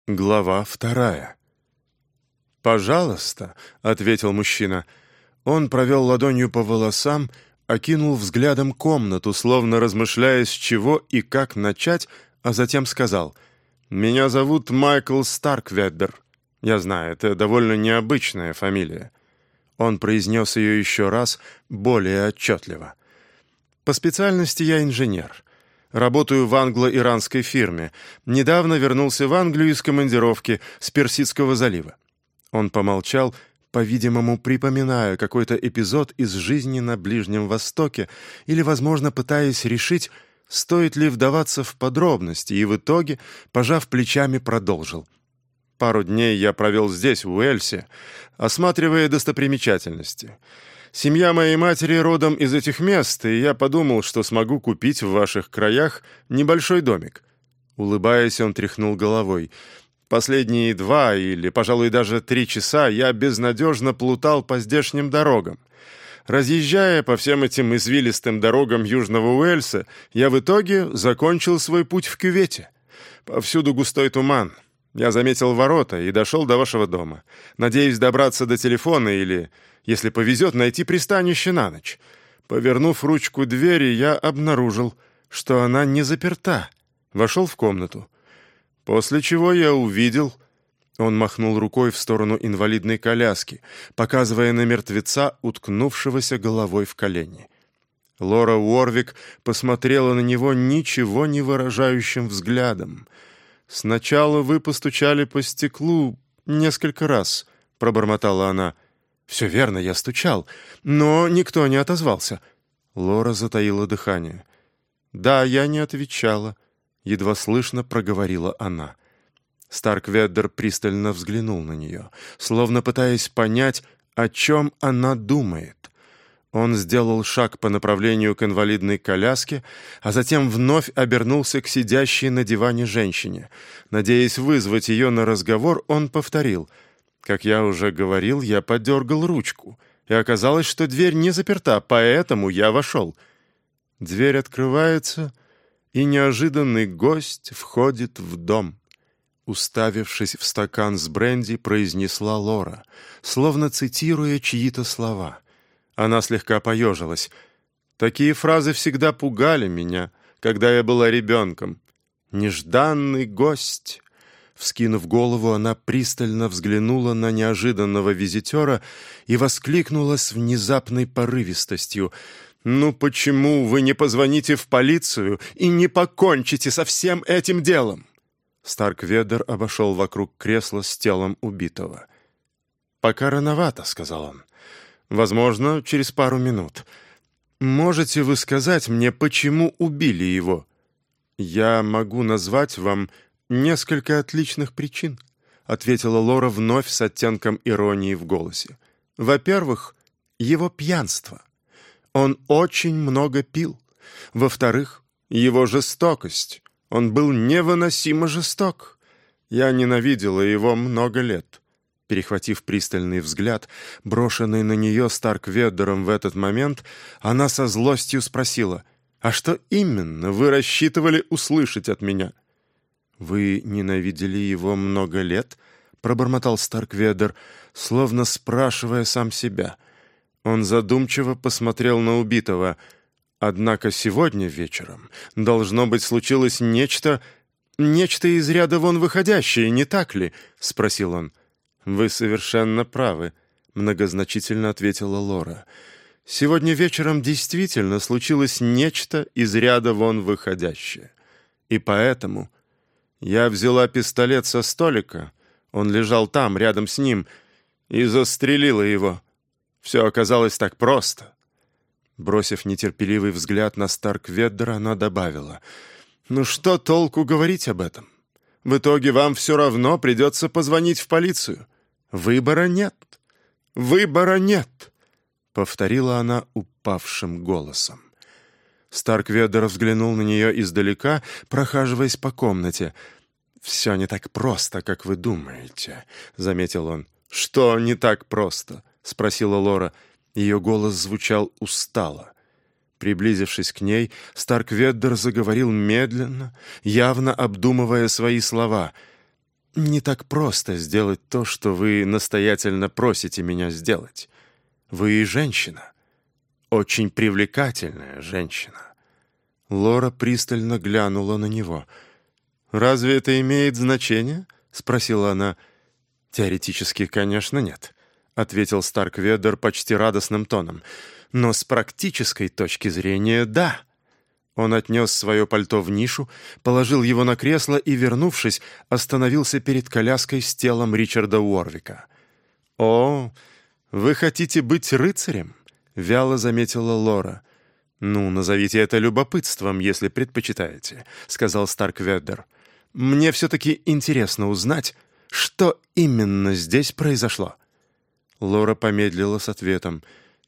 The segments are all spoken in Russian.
Глава 2. «Пожалуйста», — ответил мужчина. Он провел ладонью по волосам, окинул взглядом комнату, словно размышляя, с чего и как начать, а затем сказал: «Меня зовут Майкл Старкведдер. Я знаю, это довольно необычная фамилия». Он произнес ее еще раз, более отчетливо. «По специальности я инженер. Работаю в англо-иранской фирме. Недавно вернулся в Англию из командировки с Персидского залива». Он помолчал, по-видимому, припоминая какой-то эпизод из жизни на Ближнем Востоке или, возможно, пытаясь решить, стоит ли вдаваться в подробности, и в итоге, пожав плечами, продолжил. «Пару дней я провел здесь, в Уэльсе, осматривая достопримечательности. Семья моей матери родом из этих мест, и я подумал, что смогу купить в ваших краях небольшой домик». Улыбаясь, он тряхнул головой. «Последние 2 или, пожалуй, даже 3 часа я безнадежно плутал по здешним дорогам. Разъезжая по всем этим извилистым дорогам Южного Уэльса, я в итоге закончил свой путь в кювете. Повсюду густой туман. Я заметил ворота и дошел до вашего дома. Надеюсь добраться до телефона или, если повезет, найти пристанище на ночь. Повернув ручку двери, я обнаружил, что она не заперта. Вошел в комнату. После чего я увидел...» Он махнул рукой в сторону инвалидной коляски, показывая на мертвеца, уткнувшегося головой в колени. Лора Уорвик посмотрела на него ничего не выражающим взглядом. «Сначала вы постучали по стеклу несколько раз», — пробормотала она. «Все верно, я стучал, но никто не отозвался». Лора затаила дыхание. «Да, я не отвечала», — едва слышно проговорила она. Старкведдер пристально взглянул на нее, словно пытаясь понять, о чем она думает. Он сделал шаг по направлению к инвалидной коляске, а затем вновь обернулся к сидящей на диване женщине. Надеясь вызвать ее на разговор, он повторил: «Как я уже говорил, я подергал ручку, и оказалось, что дверь не заперта, поэтому я вошел». Дверь открывается, и неожиданный гость входит в дом. Уставившись в стакан с бренди, произнесла Лора, словно цитируя чьи-то слова. Она слегка поежилась. «Такие фразы всегда пугали меня, когда я была ребенком. Нежданный гость». Вскинув голову, она пристально взглянула на неожиданного визитера и воскликнула с внезапной порывистостью: «Ну почему вы не позвоните в полицию и не покончите со всем этим делом?» Старкведдер обошел вокруг кресла с телом убитого. «Пока рановато», — сказал он. «Возможно, через пару минут. Можете вы сказать мне, почему убили его?» «Я могу назвать вам несколько отличных причин», — ответила Лора вновь с оттенком иронии в голосе. «Во-первых, его пьянство. Он очень много пил. Во-вторых, его жестокость. Он был невыносимо жесток. Я ненавидела его много лет». Перехватив пристальный взгляд, брошенный на нее Старкведдером в этот момент, она со злостью спросила: «А что именно вы рассчитывали услышать от меня?» «Вы ненавидели его много лет?» — пробормотал Старкведдер, словно спрашивая сам себя. Он задумчиво посмотрел на убитого. «Однако сегодня вечером, должно быть, случилось нечто из ряда вон выходящее, не так ли?» — спросил он. «Вы совершенно правы», — многозначительно ответила Лора. «Сегодня вечером действительно случилось нечто из ряда вон выходящее. И поэтому я взяла пистолет со столика, он лежал там, рядом с ним, и застрелила его. Все оказалось так просто». Бросив нетерпеливый взгляд на Старкведдера, она добавила: «Ну что толку говорить об этом? В итоге вам все равно придется позвонить в полицию. Выбора нет. Выбора нет», — повторила она упавшим голосом. Старкведдер взглянул на нее издалека, прохаживаясь по комнате. «Все не так просто, как вы думаете», — заметил он. «Что не так просто?» — спросила Лора. Ее голос звучал устало. Приблизившись к ней, Старкведдер заговорил медленно, явно обдумывая свои слова. не так просто сделать то, что вы настоятельно просите меня сделать. Вы женщина, очень привлекательная женщина». Лора пристально глянула на него. «Разве это имеет значение?» — спросила она. «Теоретически, конечно, нет», — ответил Старкведер почти радостным тоном. «Но с практической точки зрения — да». Он отнес свое пальто в нишу, положил его на кресло и, вернувшись, остановился перед коляской с телом Ричарда Уорвика. «О, вы хотите быть рыцарем?» — вяло заметила Лора. «Ну, назовите это любопытством, если предпочитаете», — сказал Старкведер. «Мне все-таки интересно узнать, что именно здесь произошло». Лора помедлила с ответом.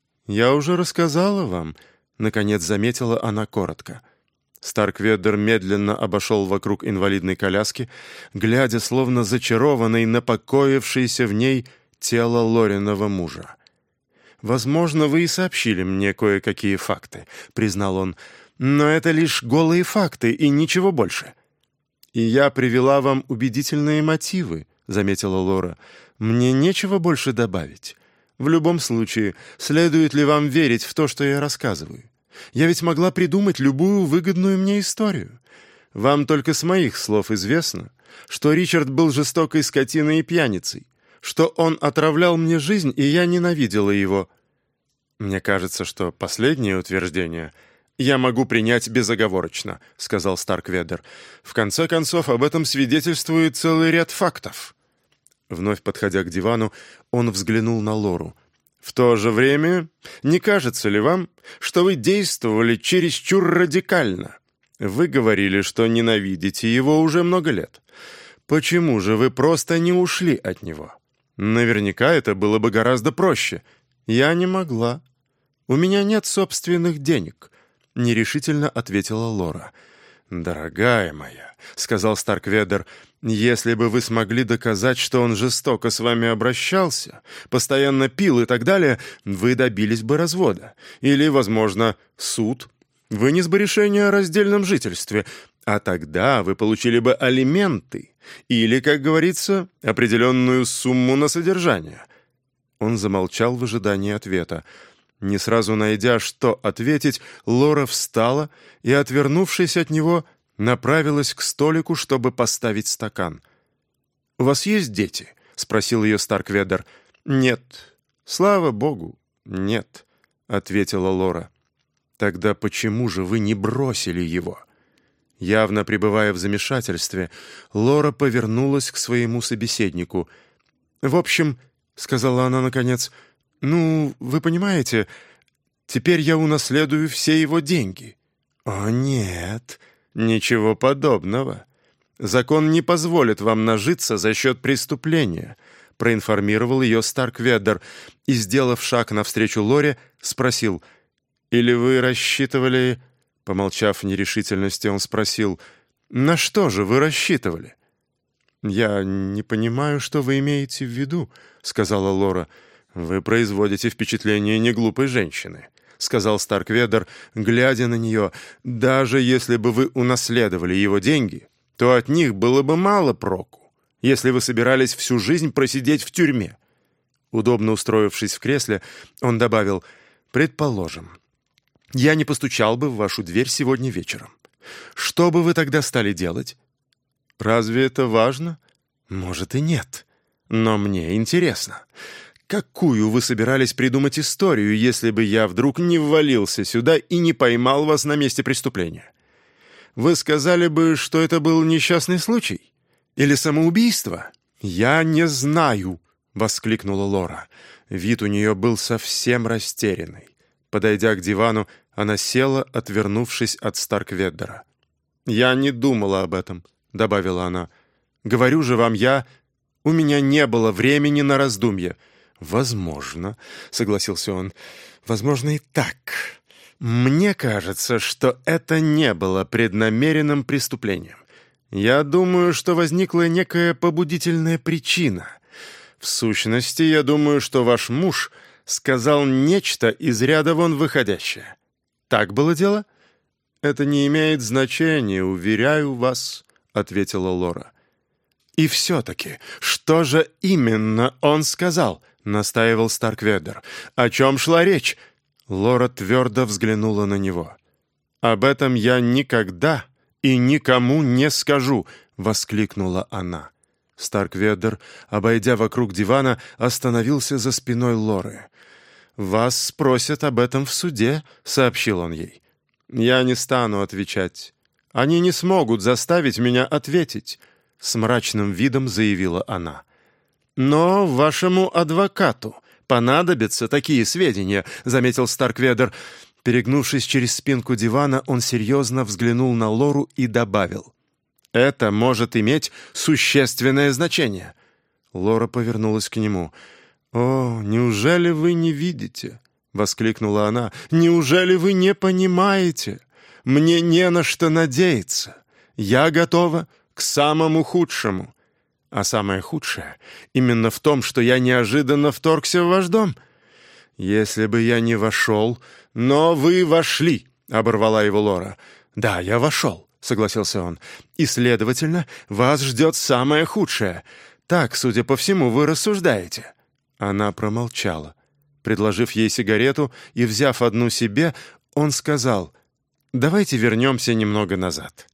«Я уже рассказала вам», — наконец заметила она коротко. Старкведер медленно обошел вокруг инвалидной коляски, глядя, словно зачарованный на покоившееся в ней тело Лориного мужа. «Возможно, вы и сообщили мне кое-какие факты», — признал он, «но это лишь голые факты и ничего больше». «И я привела вам убедительные мотивы», — заметила Лора. «Мне нечего больше добавить. В любом случае, следует ли вам верить в то, что я рассказываю? Я ведь могла придумать любую выгодную мне историю. Вам только с моих слов известно, что Ричард был жестокой скотиной и пьяницей, что он отравлял мне жизнь, и я ненавидела его. Мне кажется, что последнее утверждение я могу принять безоговорочно», — сказал Старкведер. «В конце концов, об этом свидетельствует целый ряд фактов». Вновь подходя к дивану, он взглянул на Лору. «В то же время, не кажется ли вам, что вы действовали чересчур радикально? Вы говорили, что ненавидите его уже много лет. Почему же вы просто не ушли от него? Наверняка это было бы гораздо проще. Я не могла. У меня нет собственных денег», — нерешительно ответила Лора. «Дорогая моя», — сказал Старкведер, — «если бы вы смогли доказать, что он жестоко с вами обращался, постоянно пил и так далее, вы добились бы развода. Или, возможно, суд вынес бы решение о раздельном жительстве, а тогда вы получили бы алименты или, как говорится, определенную сумму на содержание». Он замолчал в ожидании ответа. Не сразу найдя, что ответить, Лора встала и, отвернувшись от него, направилась к столику, чтобы поставить стакан. «У вас есть дети?» — спросил ее Старкведер. «Нет. Слава богу, нет», — ответила Лора. «Тогда почему же вы не бросили его?» Явно пребывая в замешательстве, Лора повернулась к своему собеседнику. «В общем, — сказала она наконец, — ну, вы понимаете, теперь я унаследую все его деньги». «О, нет, ничего подобного. Закон не позволит вам нажиться за счет преступления», — проинформировал ее Старкведер и, сделав шаг навстречу Лоре, спросил: «Или вы рассчитывали...» Помолчав в нерешительности, он спросил: «На что же вы рассчитывали?» «Я не понимаю, что вы имеете в виду», — сказала Лора. «Вы производите впечатление неглупой женщины», — сказал Старкведер, глядя на нее. «Даже если бы вы унаследовали его деньги, то от них было бы мало проку, если вы собирались всю жизнь просидеть в тюрьме». Удобно устроившись в кресле, он добавил: «Предположим, я не постучал бы в вашу дверь сегодня вечером. Что бы вы тогда стали делать?» «Разве это важно?» «Может и нет. Но мне интересно. Какую вы собирались придумать историю, если бы я вдруг не ввалился сюда и не поймал вас на месте преступления? Вы сказали бы, что это был несчастный случай? Или самоубийство?» «Я не знаю», — воскликнула Лора. Вид у нее был совсем растерянный. Подойдя к дивану, она села, отвернувшись от Старкведера. «Я не думала об этом», — добавила она. «Говорю же вам у меня не было времени на раздумье». «Возможно», — согласился он, — «возможно и так. Мне кажется, что это не было преднамеренным преступлением. Я думаю, что возникла некая побудительная причина. В сущности, я думаю, что ваш муж сказал нечто из ряда вон выходящее. Так было дело?» «Это не имеет значения, уверяю вас», — ответила Лора. «И все-таки, что же именно он сказал?» — настаивал Старкведер. «О чем шла речь?» Лора твердо взглянула на него. «Об этом я никогда и никому не скажу!» — воскликнула она. Старкведер, обойдя вокруг дивана, остановился за спиной Лоры. «Вас спросят об этом в суде», — сообщил он ей. «Я не стану отвечать. Они не смогут заставить меня ответить», — с мрачным видом заявила она. «Но вашему адвокату понадобятся такие сведения», — заметил Старкведер. Перегнувшись через спинку дивана, он серьезно взглянул на Лору и добавил: «Это может иметь существенное значение». Лора повернулась к нему. «О, неужели вы не видите?» — воскликнула она. «Неужели вы не понимаете? Мне не на что надеяться. Я готова к самому худшему. А самое худшее именно в том, что я неожиданно вторгся в ваш дом. Если бы я не вошел... Но вы вошли!» — оборвала его Лора. «Да, я вошел», — согласился он. «И, следовательно, вас ждет самое худшее. Так, судя по всему, вы рассуждаете». Она промолчала. Предложив ей сигарету и взяв одну себе, он сказал: «Давайте вернемся немного назад.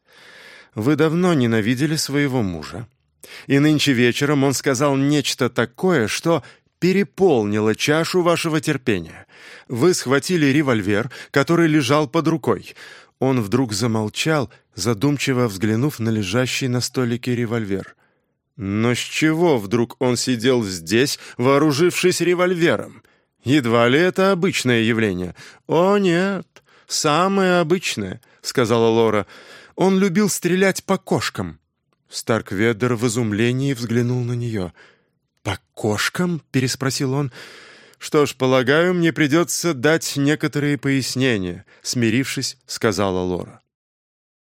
Вы давно ненавидели своего мужа. И нынче вечером он сказал нечто такое, что переполнило чашу вашего терпения. Вы схватили револьвер, который лежал под рукой». Он вдруг замолчал, задумчиво взглянув на лежащий на столике револьвер. Но с чего вдруг он сидел здесь, вооружившись револьвером? Едва ли это обычное явление? «О, нет, самое обычное», — сказала Лора. «Он любил стрелять по кошкам». Старкведер в изумлении взглянул на нее. «По кошкам?» — переспросил он. «Что ж, полагаю, мне придется дать некоторые пояснения», — смирившись, сказала Лора.